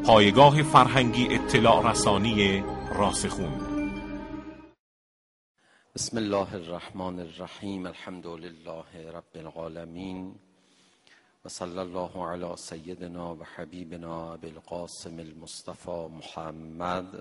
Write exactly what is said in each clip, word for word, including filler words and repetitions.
پایگاه فرهنگی اطلاع رسانی راسخون. بسم الله الرحمن الرحیم. الحمد لله رب العالمین و صلی الله علی سیدنا و حبیبنا ابی القاسم المصطفى محمد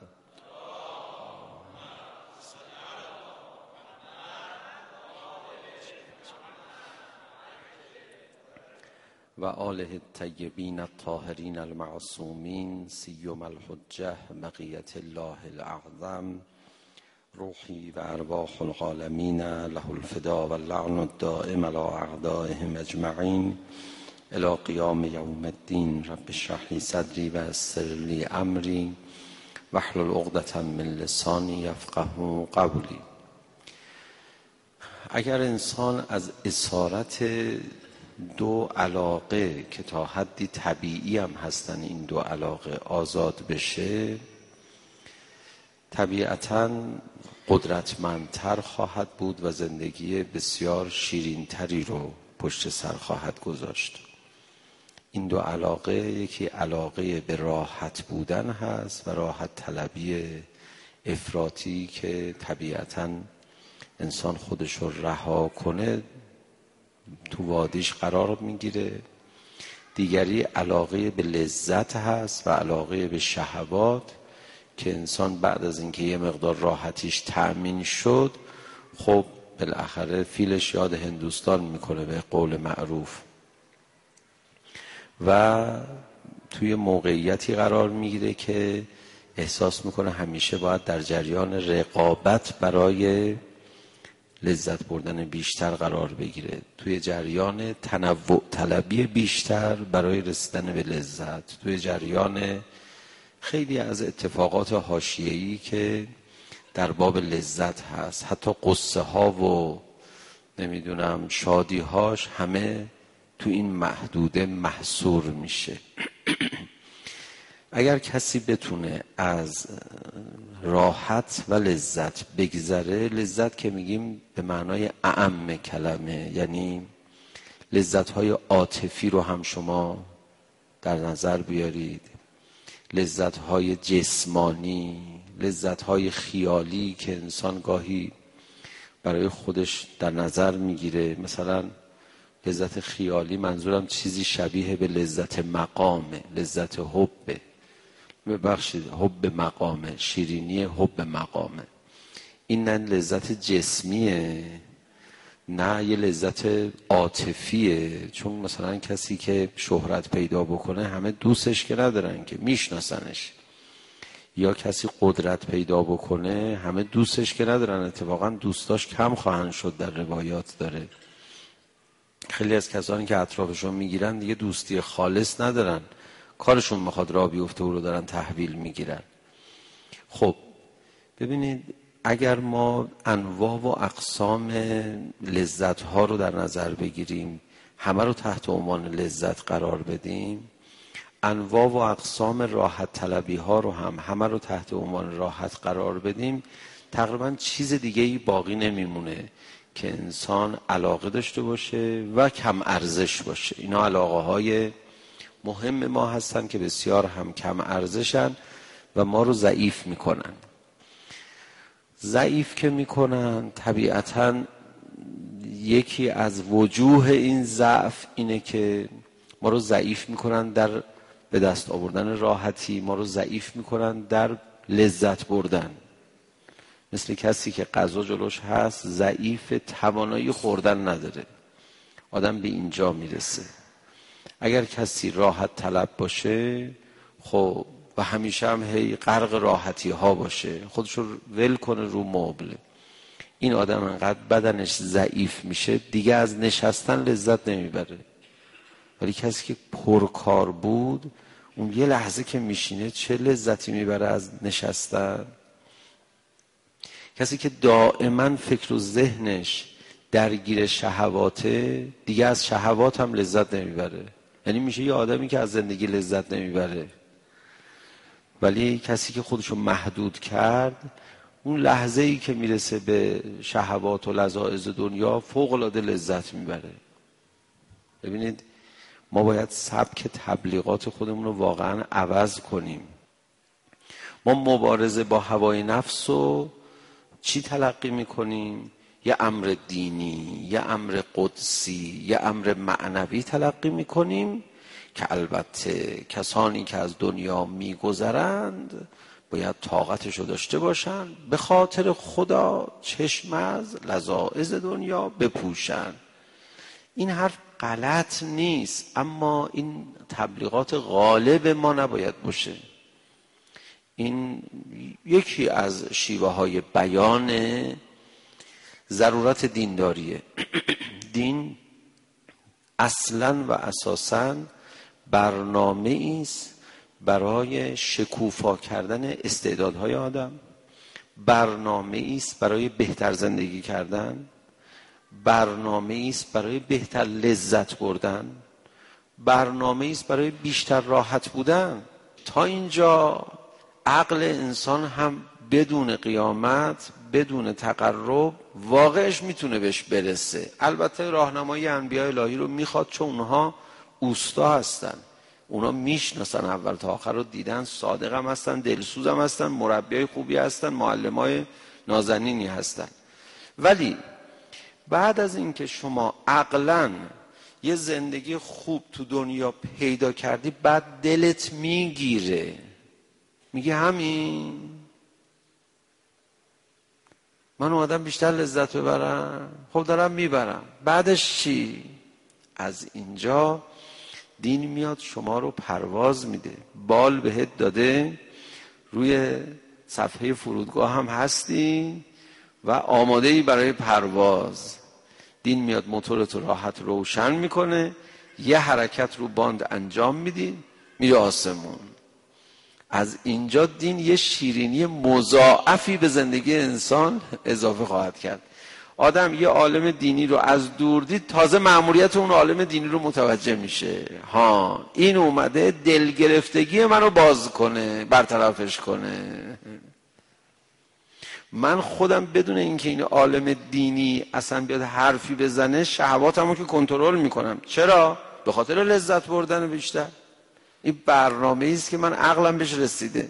و آله الطیبین الطاهرین المعصومین سیما الحجة بقیة الله الاعظم روحی و ارواح العالمین له الفدا و اللعن الدائم علی اعدائهم اجمعین الی قیام یوم الدین. رب اشرح لی صدری و یسر لی امری واحلل عقدة من لسانی یفقهوا قولی. اگر انسان از اسارت دو علاقه که تا حدی طبیعی هم هستن این دو علاقه آزاد بشه، طبیعتاً قدرتمندتر خواهد بود و زندگی بسیار شیرینتری رو پشت سر خواهد گذاشت. این دو علاقه، یکی علاقه به راحت بودن هست و راحت طلبی افراطی که طبیعتاً انسان خودش رو رها کنه تو وادیش قرار میگیره. دیگری علاقه به لذت هست و علاقه به شهوات که انسان بعد از اینکه یه مقدار راحتیش تأمین شد، خب بالاخره فیلش یاد هندوستان میکنه به قول معروف و توی موقعیتی قرار میگیره که احساس میکنه همیشه باید در جریان رقابت برای لذت بردن بیشتر قرار بگیره، توی جریان تنوع طلبی بیشتر برای رسیدن به لذت، توی جریان خیلی از اتفاقات حاشیه‌ای که در باب لذت هست، حتی قصه ها و نمیدونم شادی هاش همه تو این محدوده محصور میشه. اگر کسی بتونه از راحت و لذت بگذره، لذت که میگیم به معنای اعم کلمه، یعنی لذت‌های عاطفی رو هم شما در نظر بیارید، لذت‌های جسمانی، لذت‌های خیالی که انسان گاهی برای خودش در نظر میگیره. مثلا لذت خیالی منظورم چیزی شبیه به لذت مقامه، لذت حبه، ببخشید حب مقامه، شیرینی حب مقامه. این نه لذت جسمیه نه یه لذت عاطفیه، چون مثلا کسی که شهرت پیدا بکنه همه دوستش که ندارن که میشناسنش، یا کسی قدرت پیدا بکنه همه دوستش که ندارن، اتفاقا دوستاش کم خواهند شد در روایات داره. خیلی از کسانی که اطرافشون میگیرن دیگه دوستی خالص ندارن، کارشون میخواد راه بیفته و رو دارن تحویل میگیرن. خب ببینید، اگر ما انواع و اقسام لذت ها رو در نظر بگیریم، همه رو تحت عنوان لذت قرار بدیم، انواع و اقسام راحت طلبی ها رو هم همه رو تحت عنوان راحت قرار بدیم، تقریبا چیز دیگه ای باقی نمیمونه که انسان علاقه داشته باشه و کم ارزش باشه. اینا علاقه های مهم ما هستن که بسیار هم کم ارزشن و ما رو ضعیف میکنن. ضعیف که میکنن طبیعتاً یکی از وجوه این ضعف اینه که ما رو ضعیف میکنن در به دست آوردن راحتی، ما رو ضعیف میکنن در لذت بردن. مثل کسی که غذا جلوش هست ضعیف، توانایی خوردن نداره، آدم به اینجا میرسه. اگر کسی راحت طلب باشه خب و همیشه هم هی غرق راحتی ها باشه، خودش رو ول کنه رو مبل، این آدم انقدر بدنش ضعیف میشه دیگه از نشستن لذت نمیبره. ولی کسی که پرکار بود، اون یه لحظه که میشینه چه لذتی میبره از نشستن. کسی که دائما فکر و ذهنش درگیر شهواته، دیگه از شهوات هم لذت نمیبره. یعنی میشه یه آدمی که از زندگی لذت نمیبره. ولی کسی که خودشو محدود کرد، اون لحظه ای که میرسه به شهوات و لذاذ دنیا فوق العاده لذت میبره. ببینید ما باید سبک تبلیغات خودمون رو واقعا عوض کنیم. ما مبارزه با هوای نفس رو چی تلقی میکنیم؟ یه امر دینی، یه امر قدسی، یه امر معنوی تلقی میکنیم که البته کسانی که از دنیا میگذرند باید طاقتش رو داشته باشن، به خاطر خدا چشم از لذاذ دنیا بپوشن. این حرف غلط نیست، اما این تبلیغات غالب ما نباید باشه. این یکی از شیوه های بیان ضرورت دینداریه. دین اصلا و اساسا برنامه است برای شکوفا کردن استعدادهای آدم، برنامه است برای بهتر زندگی کردن، برنامه است برای بهتر لذت بردن، برنامه است برای بیشتر راحت بودن. تا اینجا عقل انسان هم بدون قیامت، بدون تقرب واقعش میتونه بهش برسه. البته راهنمای انبیاء الهی رو میخواد، چون اونها اوستا هستن، اونا میشناسن اول تا آخر رو دیدن، صادق هم هستن، دلسوز هم هستن، مربیای خوبی هستن، معلمای نازنینی هستن. ولی بعد از اینکه شما عقلاً یه زندگی خوب تو دنیا پیدا کردی، بعد دلت میگیره، میگه همین من اومدم بیشتر لذت ببرم، خب دارم میبرم، بعدش چی؟ از اینجا دین میاد شما رو پرواز میده، بال بهت داده، روی صفحه فرودگاه هم هستی و آماده‌ای برای پرواز. دین میاد موتورت رو راحت روشن میکنه، یه حرکت رو باند انجام میدی، میره آسمون. از اینجا دین یه شیرینی مضاعفی به زندگی انسان اضافه خواهد کرد. آدم یه عالم دینی رو از دور دید، تازه مأموریت اون عالم دینی رو متوجه میشه. ها این اومده دلگرفتگی منو باز کنه، برطرفش کنه. من خودم بدون اینکه این عالم دینی اصلا بیاد حرفی بزنه، شهواتمو که کنترل میکنم. چرا؟ به خاطر لذت بردن بیشتر. این برنامه ایست که من عقلم بهش رسیده.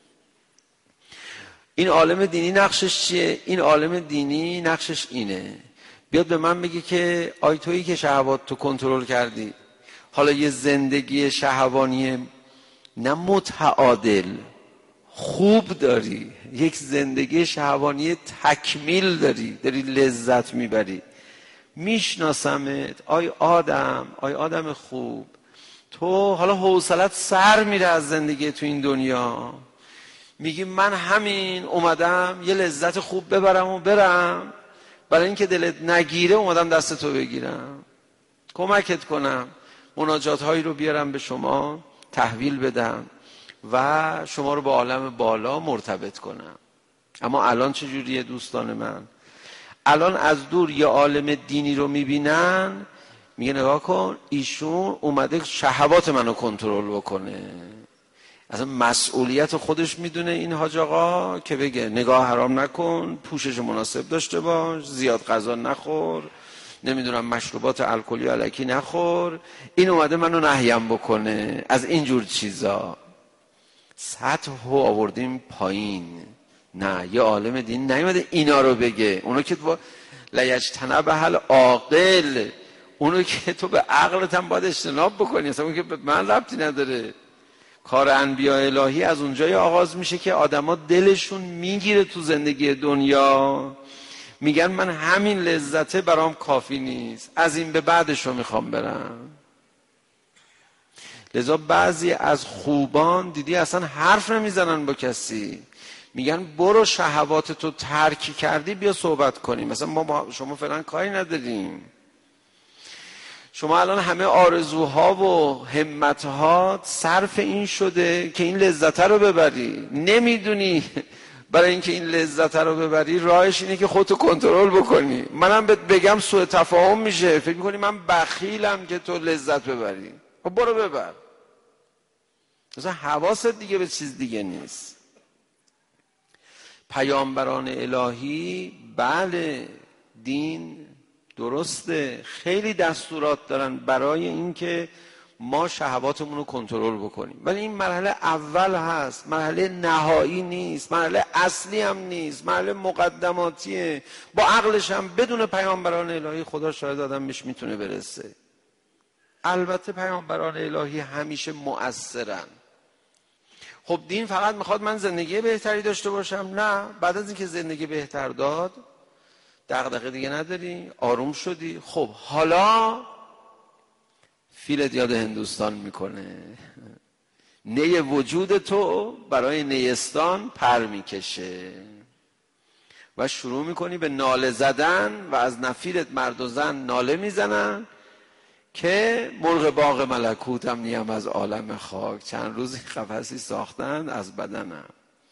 این عالم دینی نقشش چیه؟ این عالم دینی نقشش اینه، بیاد به من بگه که آی تویی که شهوات تو کنترل کردی، حالا یه زندگی شهوانی نه متعادل خوب داری، یک زندگی شهوانی تکمیل داری، داری لذت میبری. میشناسمت آی آدم، آی آدم خوب، تو حالا حوصلت سر میره از زندگی تو این دنیا، میگی من همین اومدم یه لذت خوب ببرم و برم، برای اینکه دلت نگیره اومدم دست تو بگیرم، کمکت کنم، مناجات هایی رو بیارم به شما تحویل بدم و شما رو با عالم بالا مرتبط کنم. اما الان چجوریه دوستان من؟ الان از دور یه عالم دینی رو میبینن، میگه نگاه کن ایشون اومده شهوات منو کنترل بکنه. اصلا مسئولیت خودش میدونه این حاج آقا که بگه نگاه حرام نکن، پوشش مناسب داشته باش، زیاد غذا نخور، نمیدونم مشروبات الکلی الکی نخور. این اومده منو نهیم بکنه از اینجور چیزا. سطح رو آوردیم پایین. نه، یه عالم دین نیومده اینا رو بگه. اونو که تو لیجتنب اهل عاقل، اونو که تو به عقلت هم باید اجتناب بکنی، اصلا اون که به من ربطی نداره. کار انبیاء الهی از اونجای آغاز میشه که آدما دلشون میگیره تو زندگی دنیا، میگن من همین لذته برام کافی نیست، از این به بعدش رو میخوام برم. لذا بعضی از خوبان دیدی اصلا حرف نمیزنن با کسی، میگن برو شهوات تو ترک کردی بیا صحبت کنیم، مثلا ما با شما فعلا کاری نداریم. شما الان همه آرزوها و همتها صرف این شده که این لذت رو ببری، نمیدونی برای اینکه این لذت رو ببری راهش اینه که خودتو کنترل بکنی. منم بهت بگم سوء تفاهم میشه، فکر میکنی من بخیلم که تو لذت ببری. خب برو ببر، مثلا حواست دیگه به چیز دیگه نیست. پیامبران الهی بله دین درسته، خیلی دستورات دارن برای اینکه ما شهواتمون رو کنترل بکنیم. ولی این مرحله اول هست، مرحله نهایی نیست، مرحله اصلی هم نیست، مرحله مقدماتیه. با عقلش هم بدون پیامبران الهی خدا شاید آدم بهش میتونه برسه. البته پیامبران الهی همیشه مؤثرن. خب دین فقط میخواد من زندگی بهتری داشته باشم؟ نه. بعد از اینکه زندگی بهتر داد، دغدغه دیگه نداری، آروم شدی، خب حالا فیلت یاد هندوستان میکنه، نی وجود تو برای نیستان پر میکشه و شروع میکنی به ناله زدن و از نفیرت مرد و زن ناله میزنن که مرغ باغ ملکوتم نیم از عالم خاک. چند روزی قفسی ساختن از بدنم.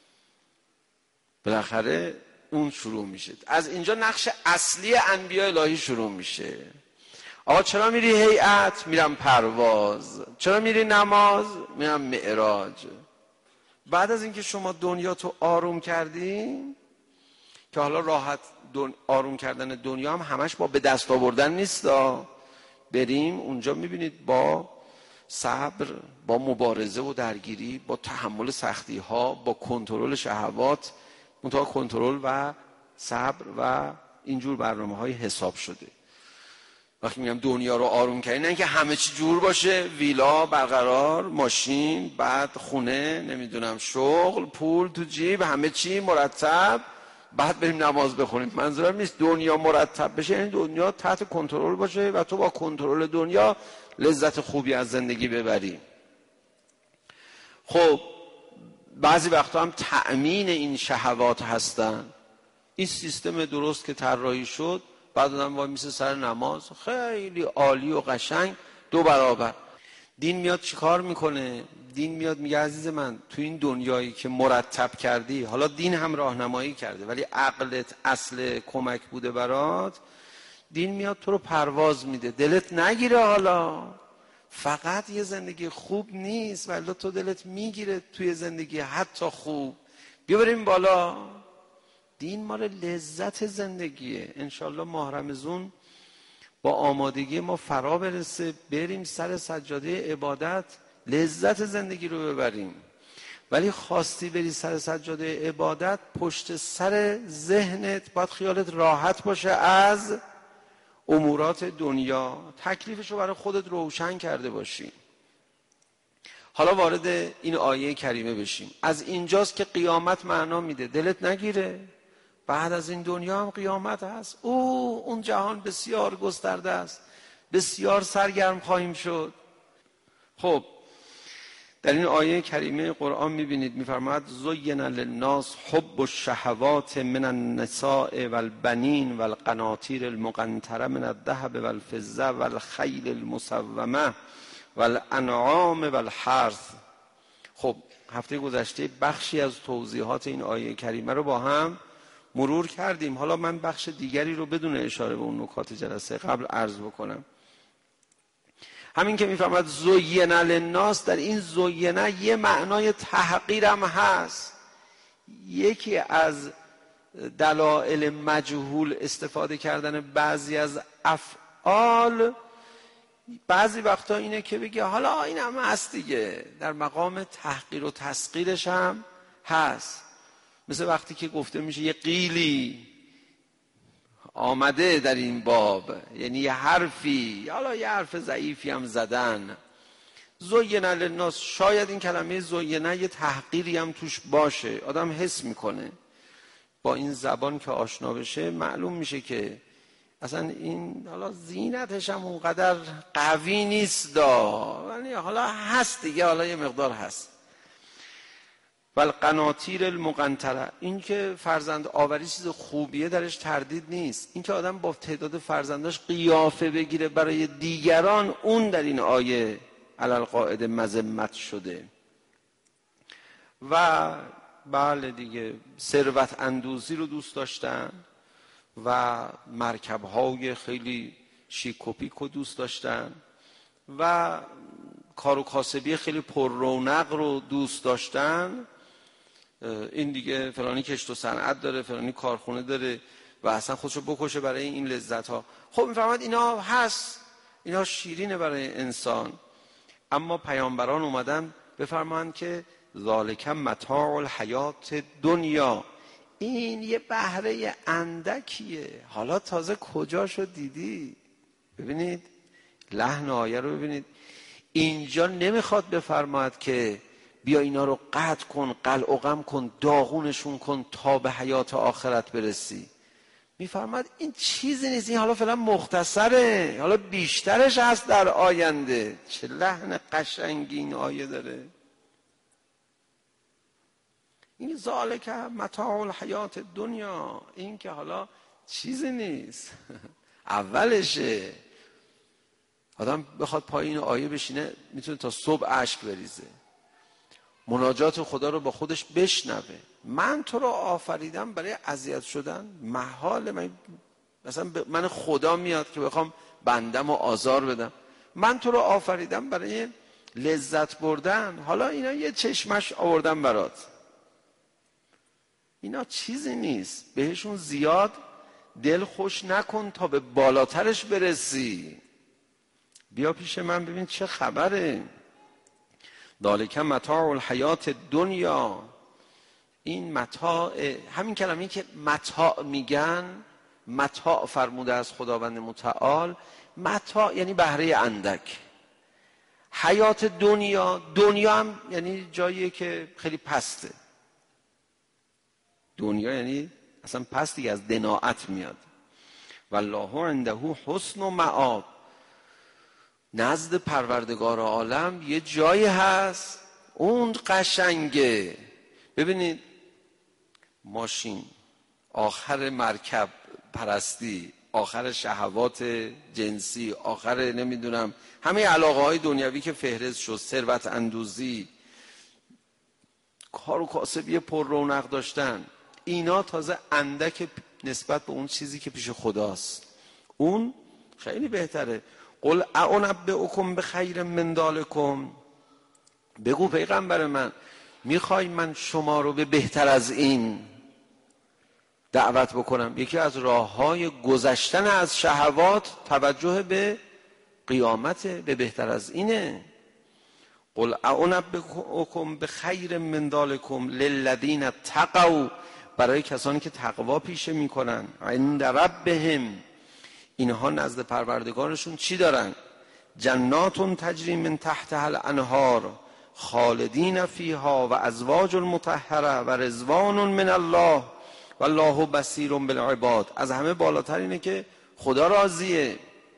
بالاخره اون شروع میشه. از اینجا نقش اصلی انبیاء الهی شروع میشه. آقا چرا میری هیئت؟ میرم پرواز. چرا میری نماز؟ میرم معراج. بعد از اینکه شما دنیا تو آروم کردی، که حالا راحت دن... آروم کردن دنیا هم همش با به دست آوردن نیست، بریم اونجا میبینید با صبر، با مبارزه و درگیری، با تحمل سختی ها، با کنترل شهوات، منتها کنترل و صبر و اینجور برنامه های حساب شده. وقتی میگم دنیا رو آروم کردن، نه اینکه همه چی جور باشه، ویلا برقرار، ماشین، بعد خونه، نمیدونم شغل، پول تو جیب، همه چی مرتب، بعد بریم نماز بخونیم. منظورم نیست دنیا مرتب بشه، این دنیا تحت کنترل باشه و تو با کنترل دنیا لذت خوبی از زندگی ببری. خب بعضی وقتا هم تأمین این شهوات هستن. این سیستم درست که طراحی شد، بعد آدم وای میسه سر نماز، خیلی عالی و قشنگ، دو برابر. دین میاد چیکار میکنه؟ دین میاد میگه عزیز من، تو این دنیایی که مرتب کردی، حالا دین هم راهنمایی کرده ولی عقلت اصل کمک بوده برات، دین میاد تو رو پرواز میده. دلت نگیره حالا، فقط یه زندگی خوب نیست، ولی تو دلت میگیره توی زندگی حتی خوب، بیا بریم بالا. دین مال لذت زندگیه. انشالله ماه رمضان با آمادگی ما فرا برسه، بریم سر سجاده عبادت، لذت زندگی رو ببریم. ولی خواستی بری سر سجاده عبادت، پشت سر ذهنت باید خیالت راحت باشه از امورات دنیا، تکلیفش رو برای خودت روشن کرده باشی. حالا وارد این آیه کریمه بشیم. از اینجاست که قیامت معنا میده. دلت نگیره، بعد از این دنیا هم قیامت هست. او اون جهان بسیار گسترده است، بسیار سرگرم خواهیم شد. خب در این آیه کریمه قرآن میبینید میفرماید زین للناس حب الشهوات من النساء والبنین والقناطیر المقنطره من الذهب والفضه والخیل المسومه والانعام والحرث. خب هفته گذشته بخشی از توضیحات این آیه کریمه رو با هم مرور کردیم. حالا من بخش دیگری رو بدون اشاره به اون نکات جلسه قبل عرض بکنم. همین که میفهمد زینه للناس، در این زینه یه معنای تحقیرم هست. یکی از دلایل مجهول استفاده کردن بعضی از افعال بعضی وقتا اینه که بگه حالا این هم هست دیگه، در مقام تحقیر و تسخیرش هم هست. مثل وقتی که گفته میشه یه قیلی آمده در این باب، یعنی یه حرفی، حالا یه حرف ضعیفی هم زدن. زینه للناس، شاید این کلمه زینه یه تحقیری هم توش باشه، آدم حس میکنه. با این زبان که آشنا بشه معلوم میشه که اصلا این حالا زینتش هم اونقدر قوی نیست دا، یعنی حالا هست دیگه، حالا یه مقدار هست. والقناطیر المقنطره، این که فرزند آوری چیز خوبیه، درش تردید نیست. این که آدم با تعداد فرزنداش قیافه بگیره برای دیگران، اون در این آیه علالقاعده مذمت شده. و بله دیگه، ثروت اندوزی رو دوست داشتن و مرکب‌های خیلی شیک و پیک رو دوست داشتن و کار و کاسبی خیلی پر رونق رو دوست داشتن. این دیگه فلانی کشت و صنعت داره، فلانی کارخونه داره و اصلا خودشو بکشه برای این لذت ها. خب میفهمد اینا هست، اینا شیرینه برای انسان. اما پیامبران اومدن بفرمایند که ذالک متاع الحیات دنیا، این یه بهره اندکیه. حالا تازه کجاشو دیدی؟ ببینید لحن آیه رو ببینید، اینجا نمیخواد بفرماید که بیا اینا رو قطع کن، قلع و قم کن، داغونشون کن تا به حیات آخرت برسی. میفرماید این چیزی نیست، این حالا فعلا مختصره، حالا بیشترش هست در آینده. چه لحن قشنگی این آیه داره. این ذالک متاع الحیات دنیا، این که حالا چیزی نیست اولشه. آدم بخواد پایین آیه بشینه میتونه تا صبح اشک بریزه، مناجات خدا رو با خودش بشنوه. من تو رو آفریدم برای اذیت شدن؟ محال. من مثلا من خدا میاد که بخوام بندم و آزار بدم؟ من تو رو آفریدم برای لذت بردن. حالا اینا یه چشمش آوردم برات، اینا چیزی نیست، بهشون زیاد دل خوش نکن تا به بالاترش برسی. بیا پیش من ببین چه خبره. ذالک متاع الحیات دنیا، این متاع، همین کلمه‌ای که متاع میگن، متاع فرموده از خداوند متعال، متاع یعنی بهره اندک. حیات دنیا، دنیا هم یعنی جاییه که خیلی پسته. دنیا یعنی اصلا پست دیگه، از دناعت میاد. والله عنده حسن و مآب، نزد پروردگار عالم یه جایی هست اون قشنگه. ببینید ماشین، آخر مرکب پرستی، آخر شهوات جنسی، آخر نمیدونم همه علاقه های دنیوی که فهرست شد، ثروت اندوزی، کار و کاسبی پر رونق داشتن، اینا تازه اندک نسبت به اون چیزی که پیش خداست. اون خیلی بهتره. قل اعنبئکم بخیر من ذالکم، بگو پیغمبر من میخوای من شما رو به بهتر از این دعوت بکنم؟ یکی از راههای گذشتن از شهوات توجه به قیامت، به بهتر از اینه. قل اعنبئکم بخیر من ذالکم للذین اتقوا، برای کسانی که تقوا پیشه میکنن، عند ربهم، اینها نزد پروردگارشون چی دارن؟ جنات تجری من تحتها الانهار خالدین فیها و ازواج مطهره و رضوان من الله والله بصیر بالعباد. از همه بالاتر اینه که خدا راضیه.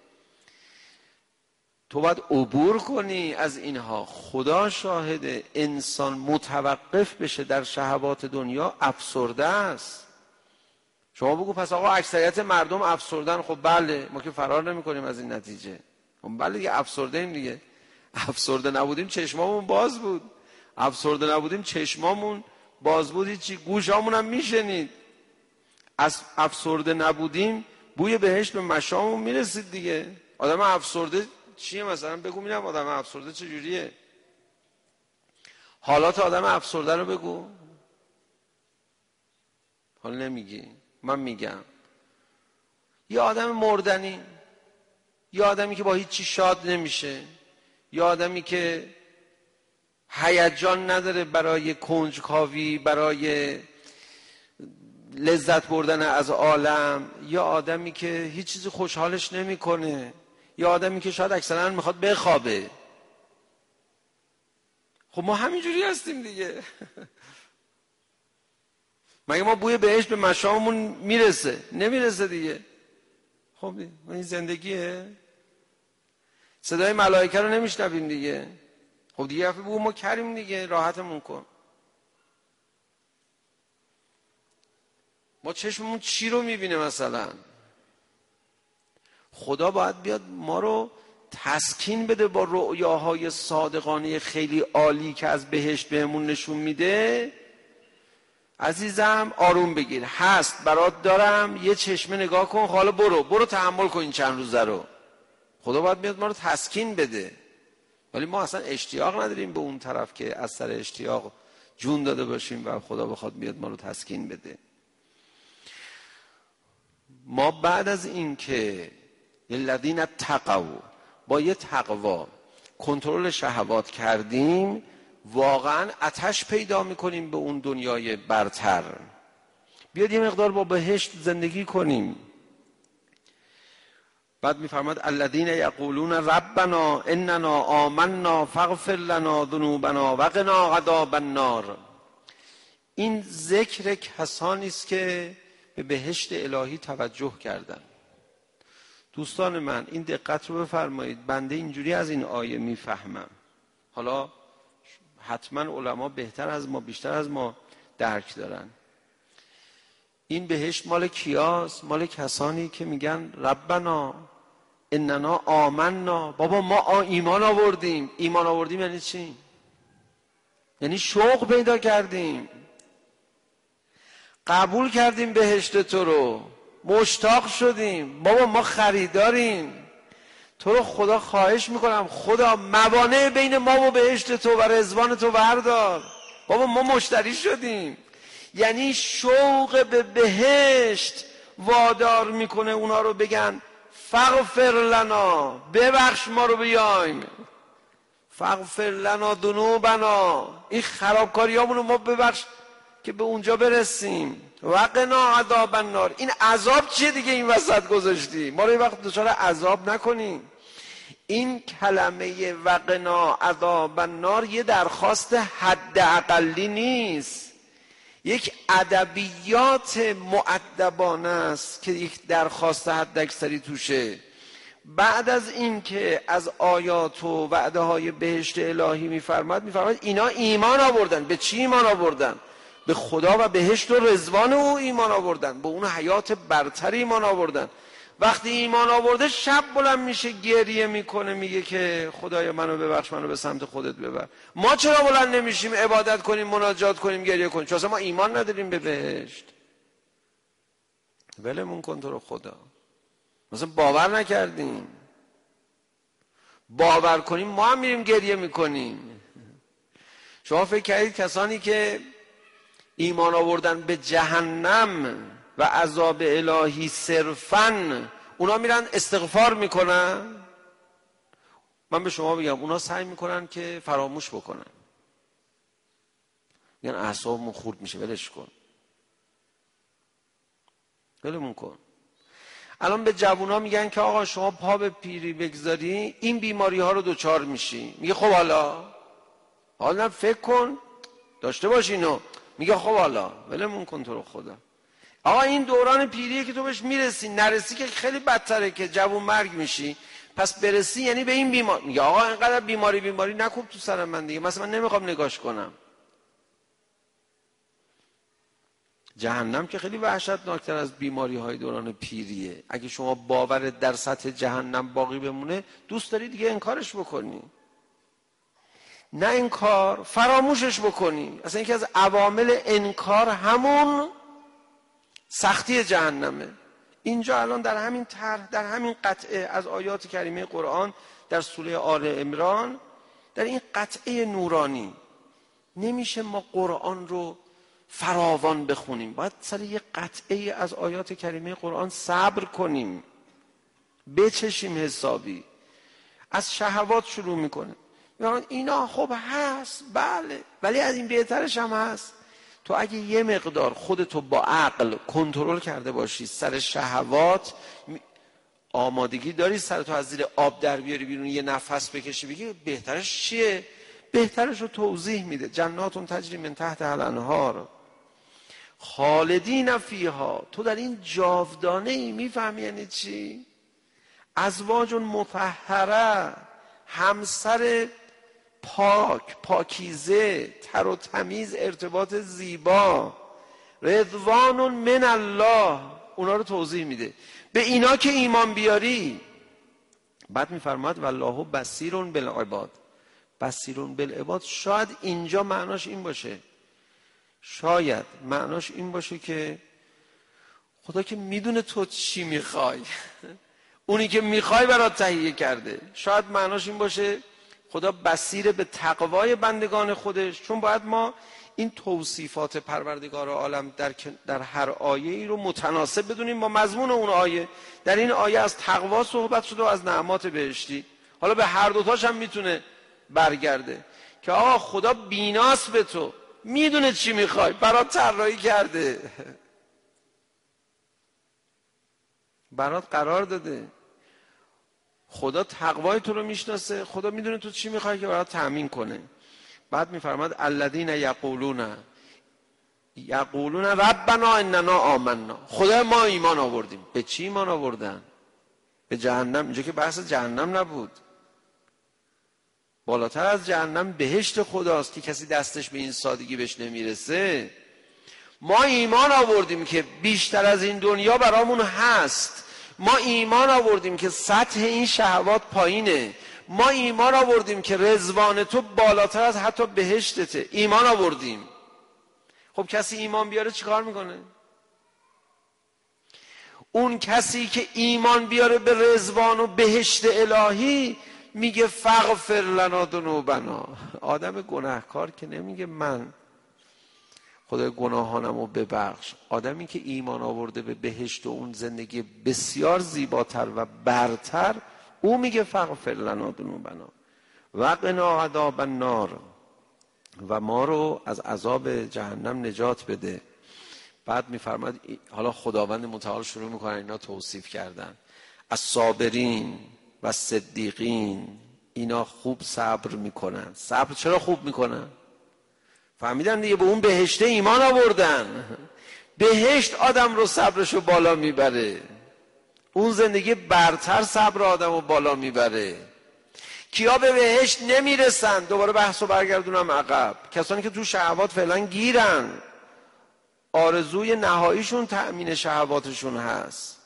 تو باید عبور کنی از اینها. خدا شاهده، انسان متوقف بشه در شهوات دنیا افسرده است. شما بگو پس آقا اکثریت مردم افسردن. خب بله، ما که فرار نمی کنیم از این نتیجه. خب بله دیگه، افسرده ایم دیگه. افسرده نبودیم چشمامون باز بود. افسرده نبودیم چشمامون باز بود، هیچی، گوشامون هم میشنید. از افسرده نبودیم بوی بهشت به مشامون میرسید دیگه. آدم افسرده چیه مثلا؟ بگو میرم آدم افسرده چجوریه؟ حالات آدم افسرده رو بگو. حال نمیگی، من میگم. یه آدم مردنی، یه آدمی که با هیچی شاد نمیشه، یه آدمی که هیجان نداره برای کنجکاوی، برای لذت بردن از عالم، یه آدمی که هیچ چیزی خوشحالش نمیکنه، یه آدمی که شاید اکثرا میخواد بخوابه. خب ما همینجوری هستیم دیگه. مگه ما بوی بهشت به مشامون میرسه؟ نمیرسه دیگه. خب این زندگیه. صدای ملائکه رو نمیشنویم دیگه. خب دیگه حرف بگو ما کریم دیگه، راحتمون کن. ما چشممون چی رو میبینه مثلا؟ خدا باید بیاد ما رو تسکین بده با رؤیاهای صادقانه خیلی عالی که از بهشت بهمون نشون میده. عزیزم آروم بگیر، هست برات دارم، یه چشمه نگاه کن، حالا برو برو تحمل کن این چند روزه رو. خدا باید بیاد ما رو تسکین بده. ولی ما اصلا اشتیاق نداریم به اون طرف که از سر اشتیاق جون داده باشیم و خدا بخواد بیاد ما رو تسکین بده. ما بعد از این که الذین اتقوا، با یه تقوا کنترل شهوات کردیم واقعا آتش پیدا میکنیم به اون دنیای برتر. بیاد یه مقدار با بهشت زندگی کنیم. بعد میفرماد الذین یقولون ربنا اننا آمنا فاغفر لنا ذنوبنا وقنا عذاب النار. این ذکر کسانی است که به بهشت الهی توجه کردن. دوستان من این دقت رو بفرمایید، بنده اینجوری از این آیه میفهمم، حالا حتما علما بهتر از ما بیشتر از ما درک دارن. این بهشت مال کیاست؟ مال کسانی که میگن ربنا اننا آمنا، بابا ما ایمان آوردیم. ایمان آوردیم یعنی چی؟ یعنی شوق پیدا کردیم، قبول کردیم بهشت تو رو، مشتاق شدیم. بابا ما خریداریم، تو رو خدا خواهش میکنم خدا موانع بین ما و بهشت تو و رضوان تو بردار. بابا ما مشتری شدیم. یعنی شوق به بهشت وادار میکنه اونا رو بگن فاغفر لنا، ببخش ما رو بیایم، فاغفر لنا ذنوبنا، این خرابکاریامونو ما ببخش که به اونجا برسیم، وقنا عذاب النار. این عذاب چیه دیگه این وسط گذاشتی؟ ما رو یه وقت دچار عذاب نکنیم. این کلمه وقنا عذاب النار یه درخواست حداقلی نیست، یک ادبیات مؤدبانه است که یک درخواست حداکثری توشه. بعد از این که از آیات و وعده های بهشت الهی میفرماد میفرماد اینا ایمان آوردن. به چی ایمان آوردن؟ به خدا و بهشت و رضوان او ایمان آوردن، به اون حیات برتر ایمان آوردن. وقتی ایمان آورده شب بلند میشه گریه میکنه، میگه که خدایا منو ببخش، منو به سمت خودت ببر. ما چرا بلند نمیشیم عبادت کنیم، مناجات کنیم، گریه کنیم؟ چون اصلا ما ایمان نداریم به بهشت. ولمون کن تو رو خدا، مثلا باور نکردیم. باور کنیم ما هم میریم گریه میکنیم. شما فکر کردید کسانی که ایمان آوردن به جهنم و عذاب الهی صرفاً اونا میرن استغفار میکنن؟ من به شما بگم اونا سعی میکنن که فراموش بکنن، میگن اعصابمون خورد میشه، ولش کن، ولمون کن. الان به جوونا میگن که آقا شما پا به پیری بگذاری این بیماری ها رو دوچار میشی. میگه خب حالا حالا فکر کن داشته باش اینو. میگه خب حالا ولمون کن تو رو خدا. آقا این دوران پیریه که تو بهش میرسی، نرسی که خیلی بدتره که جوون مرگ میشی، پس برسی یعنی به این بیمار. میگه آقا اینقدر بیماری بیماری نکوب تو سر من دیگه، مثلا من نمیخوام نگاش کنم. جهنم که خیلی وحشتناکتر از بیماری های دوران پیریه. اگه شما باورت در سطح جهنم باقی بمونه دوست داری دیگه انکارش بکنی، نه انکار فراموشش بکنی. اصلا یکی از عوامل انکار همون سختی جهنمه. اینجا الان در همین طرح، در همین قطعه از آیات کریمه قرآن در سوره آل عمران، در این قطعه نورانی نمیشه ما قرآن رو فراوان بخونیم، باید سر یه قطعه از آیات کریمه قرآن صبر کنیم، بچشیم حسابی. از شهوات شروع میکنه، میگن اینا خب هست بله، ولی از این بهترش هم هست. تو اگه یه مقدار خودتو با عقل کنترل کرده باشی سر شهوات، آمادگی داری سرتو از زیر آب در بیاری بیرون، یه نفس بکشی، بگی بهترش چیه؟ بهترش رو توضیح میده. جناتون تجری من تحت الانهار خالدین فیها. تو در این جاودانه ای. میفهمی یعنی چی؟ ازواج مطهره، همسر پاک، پاکیزه، تر و تمیز، ارتباط زیبا، رضوان من الله. اونا رو توضیح میده. به اینا که ایمان بیاری. بعد میفرماد والله بصیر بالعباد. بصیر بالعباد شاید اینجا معناش این باشه، شاید معناش این باشه که خدا که میدونه تو چی میخوای، اونی که میخوای برات تهیه کرده. شاید معناش این باشه خدا بصیر به تقوای بندگان خودش، چون باید ما این توصیفات پروردگار عالم در, در هر آیه ای رو متناسب بدونیم با مضمون اون آیه. در این آیه از تقوا صحبت شده و از نعمات بهشتی. حالا به هر دوتاش هم میتونه برگرده که آقا خدا بیناست به تو، میدونه چی میخوای، برات طراحی کرده، برات قرار داده. خدا تقوای تو رو میشناسه، خدا میدونه تو چی میخوای که برات تأمین کنه. بعد میفرماد الذین یقولون یقولون ربنا اننا آمنا، خدا ما ایمان آوردیم. به چی ایمان آوردن؟ به جهنم. اینجا که بحث جهنم نبود، بالاتر از جهنم بهشت خداست که کسی دستش به این سادگی بهش نمیرسه. ما ایمان آوردیم که بیشتر از این دنیا برامون هست، ما ایمان آوردیم که سطح این شهوات پایینه، ما ایمان آوردیم که رضوان تو بالاتر از حتی بهشتته، ایمان آوردیم. خب کسی ایمان بیاره چیکار میکنه؟ اون کسی که ایمان بیاره به رضوان و بهشت الهی میگه فغفر لنا ذنوبنا. آدم گناهکار که نمیگه من خدای گناهانمو ببخش. آدمی که ایمان آورده به بهشت و اون زندگی بسیار زیباتر و برتر، او میگه فغفر لنا ذنوبنا و قنا عذاب النار، و ما رو از عذاب جهنم نجات بده. بعد میفرماد حالا خداوند متعال شروع میکنه اینا توصیف کردن، الصابرین و صدیقین، اینا خوب صبر میکنن. صبر چرا خوب میکنن؟ فهمیدن دیگه، به اون بهشته ایمان آوردن. بهشت آدم رو صبرشو بالا میبره، اون زندگی برتر صبر آدم رو بالا میبره. کیا به بهشت نمیرسن؟ دوباره بحثو برگردونم عقب. کسانی که تو شهوات فعلا گیرن، آرزوی نهاییشون تأمین شهواتشون هست.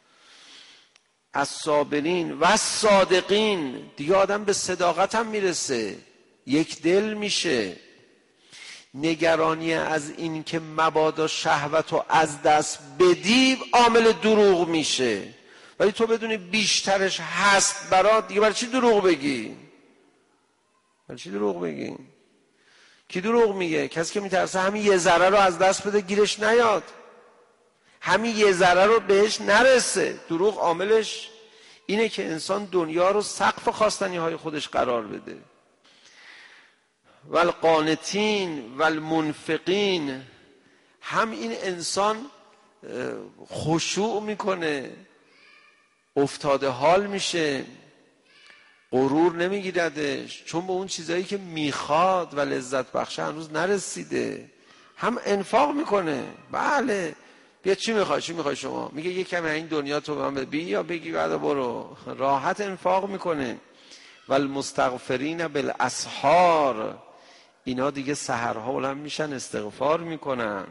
الصابرین و صادقین، دیگه آدم به صداقت هم میرسه، یک دل میشه. نگرانی از این که مبادا شهوتو از دست بدی عامل دروغ میشه، ولی تو بدونی بیشترش هست برات، دیگه برای چی دروغ بگی؟ برای چی دروغ بگی؟ کی دروغ میگه؟ کسی که میترسه همین یه ذره رو از دست بده گیرش نیاد، همین یه ذره رو بهش نرسه. دروغ عاملش اینه که انسان دنیا رو سقف خواستنی های خودش قرار بده. والقانتین والمنفقین، هم این انسان خشوع میکنه، افتاده حال میشه، غرور نمیگیردش، چون به اون چیزایی که میخواد و لذت بخشه هنوز نرسیده. هم انفاق میکنه، بله بیا چی میخوای، چی میخوای شما؟ میگه یه کمی این دنیا تو من بی یا بگی بعد برو، راحت انفاق میکنه. والمستغفرین بالاسحار، اینا دیگه سحرها بلند میشن استغفار میکنن.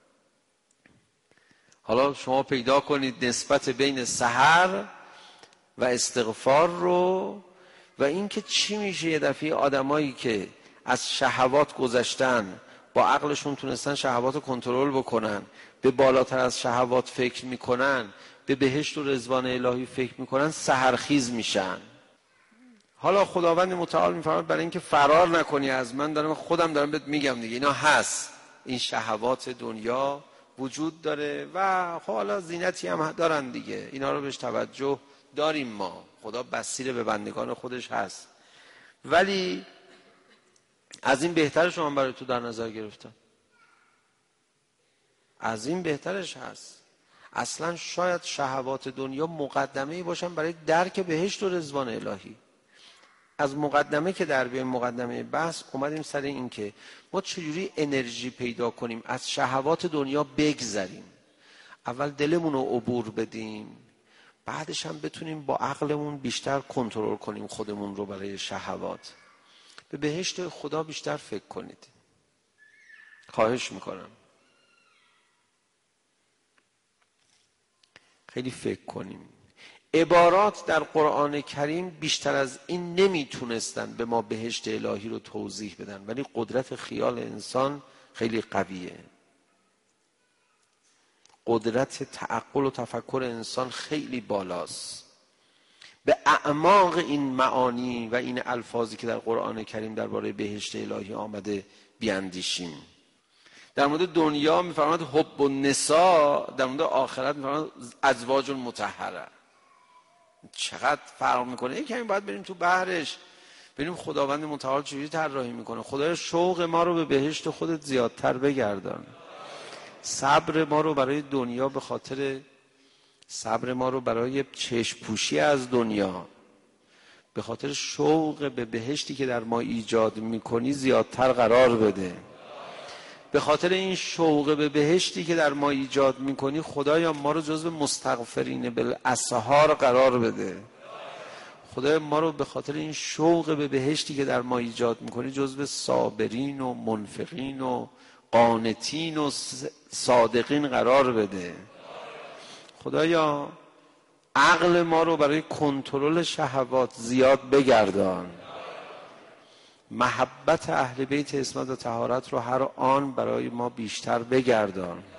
حالا شما پیدا کنید نسبت بین سحر و استغفار رو، و این که چی میشه یه دفعه آدمایی که از شهوات گذشتن، با عقلشون تونستن شهوات رو کنترل بکنن، به بالاتر از شهوات فکر میکنن، به بهشت و رضوان الهی فکر میکنن، سحرخیز میشن. حالا خداوند متعال میفرماید برای اینکه فرار نکنی از من، دارم خودم دارم بهت میگم دیگه، اینا هست، این شهوات دنیا وجود داره و خب حالا زینتی هم دارن دیگه، اینا رو بهش توجه داریم ما، خدا بصیر به بندگان خودش هست. ولی از این بهترش رو من برای تو در نظر گرفتم، از این بهترش هست. اصلا شاید شهوات دنیا مقدمه‌ای باشن برای درک بهشت و رضوان الهی. از مقدمه که در بیایم، مقدمه بحث اومدیم سر این که ما چجوری انرژی پیدا کنیم از شهوات دنیا بگذریم. اول دلمون رو عبور بدیم، بعدش هم بتونیم با عقلمون بیشتر کنترل کنیم خودمون رو برای شهوات. به بهشت خدا بیشتر فکر کنید، خواهش میکنم خیلی فکر کنیم. عبارات در قرآن کریم بیشتر از این نمیتونستن به ما بهشت الهی رو توضیح بدن، ولی قدرت خیال انسان خیلی قویه، قدرت تعقل و تفکر انسان خیلی بالاست. به اعماق این معانی و این الفاظی که در قرآن کریم درباره بهشت الهی آمده بیاندیشیم. در مورد دنیا میفرماید حب النساء، در مورد آخرت میفرماید ازواج مطهره. چقدر فرق میکنه. یه کمی باید بریم تو بحرش، ببینیم خداوند متعال چجوری طراحی میکنه. خدای شوق ما رو به بهشت خودت زیادتر بگردان. صبر ما رو برای دنیا، به خاطر صبر ما رو برای چشم پوشی از دنیا، به خاطر شوق به بهشتی که در ما ایجاد میکنی زیادتر قرار بده. به خاطر این شوق به بهشتی که در ما ایجاد میکنی خدایا ما رو جزو مستغفرین بالاسحار قرار بده. خدایا ما رو به خاطر این شوق به بهشتی که در ما ایجاد میکنی جزو صابرین و منفقین و قانتین و صادقین قرار بده. خدایا عقل ما رو برای کنترل شهوات زیاد بگردان. محبت اهل بیت عصمت و طهارت رو هر آن برای ما بیشتر بگردان.